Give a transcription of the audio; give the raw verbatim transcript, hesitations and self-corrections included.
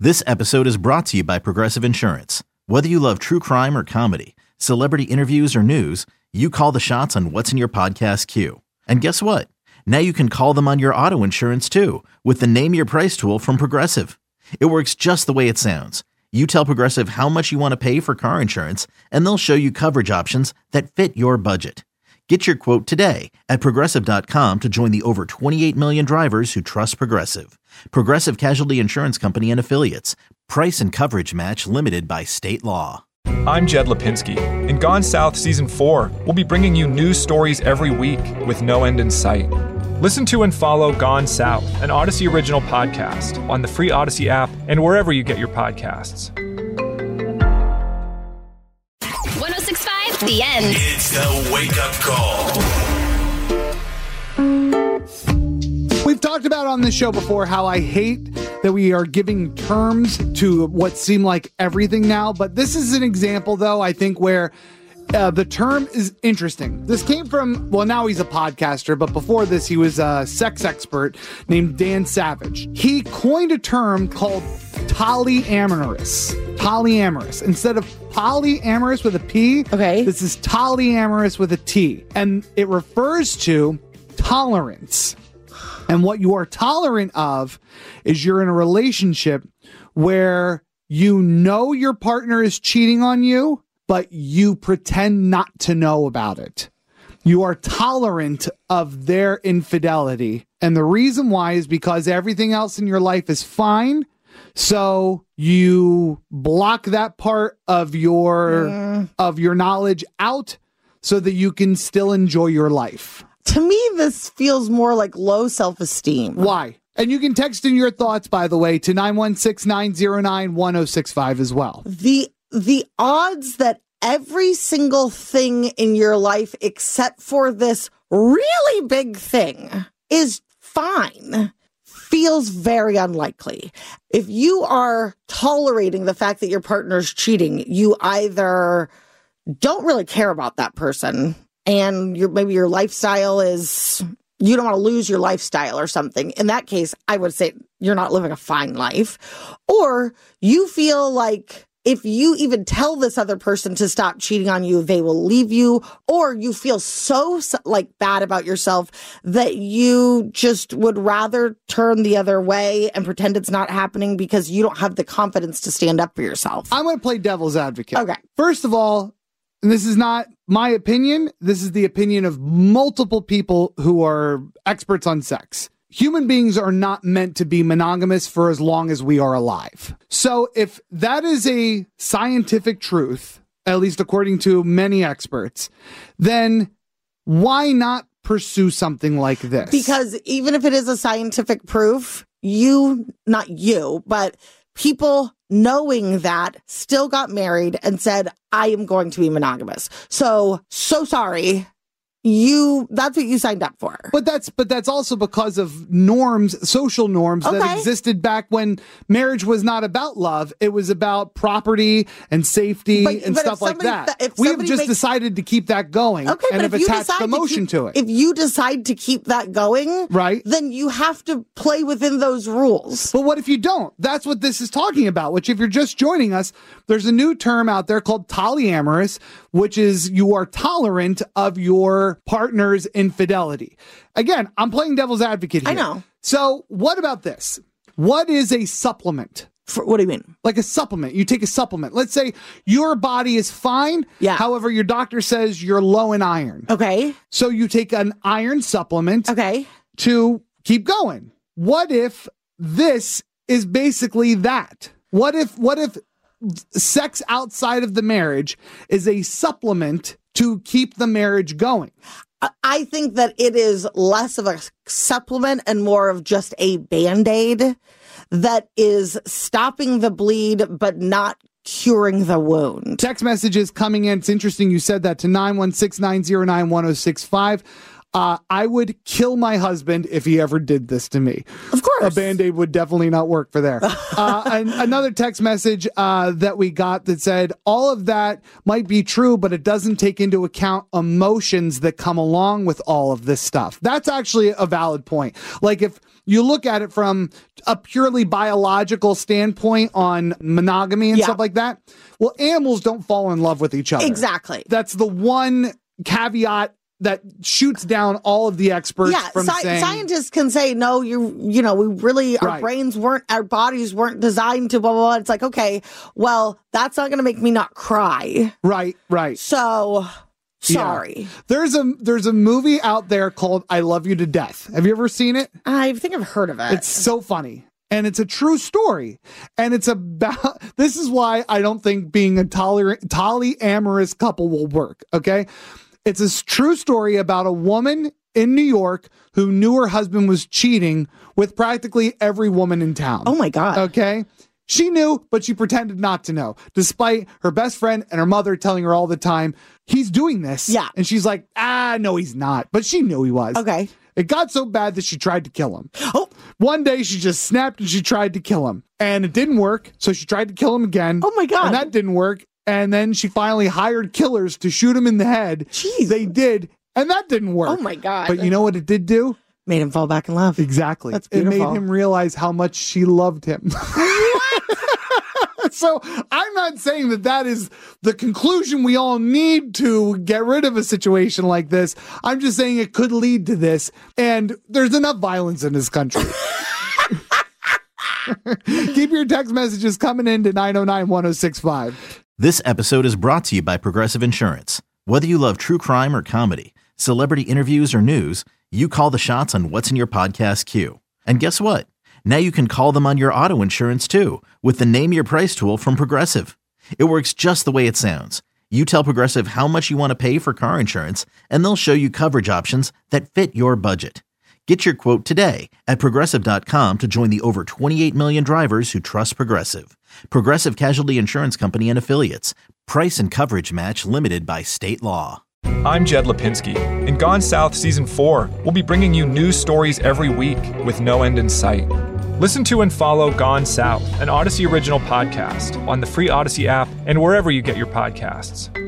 This episode is brought to you by Progressive Insurance. Whether you love true crime or comedy, celebrity interviews or news, you call the shots on what's in your podcast queue. And guess what? Now you can call them on your auto insurance too with the Name Your Price tool from Progressive. It works just the way it sounds. You tell Progressive how much you want to pay for car insurance, and they'll show you coverage options that fit your budget. Get your quote today at Progressive dot com to join the over twenty-eight million drivers who trust Progressive. Progressive Casualty Insurance Company and Affiliates. Price and coverage match limited by state law. I'm Jed Lipinski. In Gone South Season four, we'll be bringing you news stories every week with no end in sight. Listen to and follow Gone South, an Odyssey original podcast on the free Odyssey app and wherever you get your podcasts. one oh six point five, The End. It's the wake-up call. We've talked about on this show before how I hate that we are giving terms to what seem like everything now, but this is an example, though, I think, where uh, the term is interesting. This came from, well, now he's a podcaster, but before this, he was a sex expert named Dan Savage. He coined a term called polyamorous. Polyamorous. Instead of polyamorous with a P, okay, this is polyamorous with a T. And it refers to tolerance. And what you are tolerant of is you're in a relationship where you know your partner is cheating on you, but you pretend not to know about it. You are tolerant of their infidelity. And the reason why is because everything else in your life is fine. So you block that part of your Mm. of your knowledge out so that you can still enjoy your life. To me, this feels more like low self-esteem. Why? And you can text in your thoughts, by the way, to nine one six, nine oh nine, one oh six five as well. The the odds that every single thing in your life except for this really big thing is fine feels very unlikely. If you are tolerating the fact that your partner's cheating, you either don't really care about that person, and your maybe your lifestyle is, you don't want to lose your lifestyle or something. In that case, I would say you're not living a fine life. Or you feel like if you even tell this other person to stop cheating on you, they will leave you. Or you feel so like bad about yourself that you just would rather turn the other way and pretend it's not happening because you don't have the confidence to stand up for yourself. I'm going to play devil's advocate. Okay. First of all, and this is not my opinion, this is the opinion of multiple people who are experts on sex. Human beings are not meant to be monogamous for as long as we are alive. So if that is a scientific truth, at least according to many experts, then why not pursue something like this? Because even if it is a scientific proof, you, not you, but people knowing that still got married and said, I am going to be monogamous. So, so sorry. You, that's what you signed up for. But that's but that's also because of norms, social norms Okay. that existed back when marriage was not about love. It was about property and safety But- and but stuff if like somebody- that. if We have somebody just makes- decided to keep that going Okay, and but have if you attached decide emotion to, to, keep, it. if you decide to keep that going, Right. then you have to play within those rules. But what if you don't? That's what this is talking about, which if you're just joining us, there's a new term out there called polyamorous, which is you are tolerant of your partner's infidelity. Again, I'm playing devil's advocate here. I know. So what about this? What is a supplement? For, what do you mean? Like a supplement. You take a supplement. Let's say your body is fine. Yeah. However, your doctor says you're low in iron. Okay. So you take an iron supplement Okay. to keep going. What if this is basically that? What if what if sex outside of the marriage is a supplement to keep the marriage going? I think that it is less of a supplement and more of just a Band-Aid that is stopping the bleed but not curing the wound. Text messages coming in. It's interesting you said that to nine one six, nine oh nine, one oh six five. Uh, I would kill my husband if he ever did this to me. Of course. A Band-Aid would definitely not work for there. uh, and another text message uh, that we got that said, all of that might be true, but it doesn't take into account emotions that come along with all of this stuff. That's actually a valid point. Like if you look at it from a purely biological standpoint on monogamy and Yeah. stuff like that, well, animals don't fall in love with each other. Exactly. That's the one caveat that shoots down all of the experts Yeah, from sci- saying scientists can say, no, you you know, we really, our Right. brains weren't, our bodies weren't designed to blah, blah, blah. It's like, okay, well, that's not going to make me not cry. right, right. So, sorry. Yeah. There's a there's a movie out there called I Love You to Death. Have you ever seen it? I think I've heard of it. It's so funny. And it's a true story. And it's about, this is why I don't think being a tolerant, polyamorous couple will work. Okay. It's a s- true story about a woman in New York who knew her husband was cheating with practically every woman in town. Oh my God. Okay. She knew, but she pretended not to know, despite her best friend and her mother telling her all the time, he's doing this. Yeah. And she's like, ah, no, he's not. But she knew he was. Okay. It got so bad that she tried to kill him. Oh. One day she just snapped and she tried to kill him. And it didn't work. So she tried to kill him again. Oh my God. And that didn't work. And then she finally hired killers to shoot him in the head. Jeez. They did. And that didn't work. Oh my God. But you know what it did do? Made him fall back in love. Exactly. That's it made beautiful. him realize how much she loved him. So I'm not saying that that is the conclusion we all need to get rid of a situation like this. I'm just saying it could lead to this. And there's enough violence in this country. Keep your text messages coming in to nine oh nine, one oh six five. This episode is brought to you by Progressive Insurance. Whether you love true crime or comedy, celebrity interviews or news, you call the shots on what's in your podcast queue. And guess what? Now you can call them on your auto insurance too with the Name Your Price tool from Progressive. It works just the way it sounds. You tell Progressive how much you want to pay for car insurance, and they'll show you coverage options that fit your budget. Get your quote today at Progressive dot com to join the over twenty-eight million drivers who trust Progressive. Progressive Casualty Insurance Company and Affiliates. Price and coverage match limited by state law. I'm Jed Lipinski. In Gone South Season four, we'll be bringing you news stories every week with no end in sight. Listen to and follow Gone South, an Odyssey original podcast, on the free Odyssey app and wherever you get your podcasts.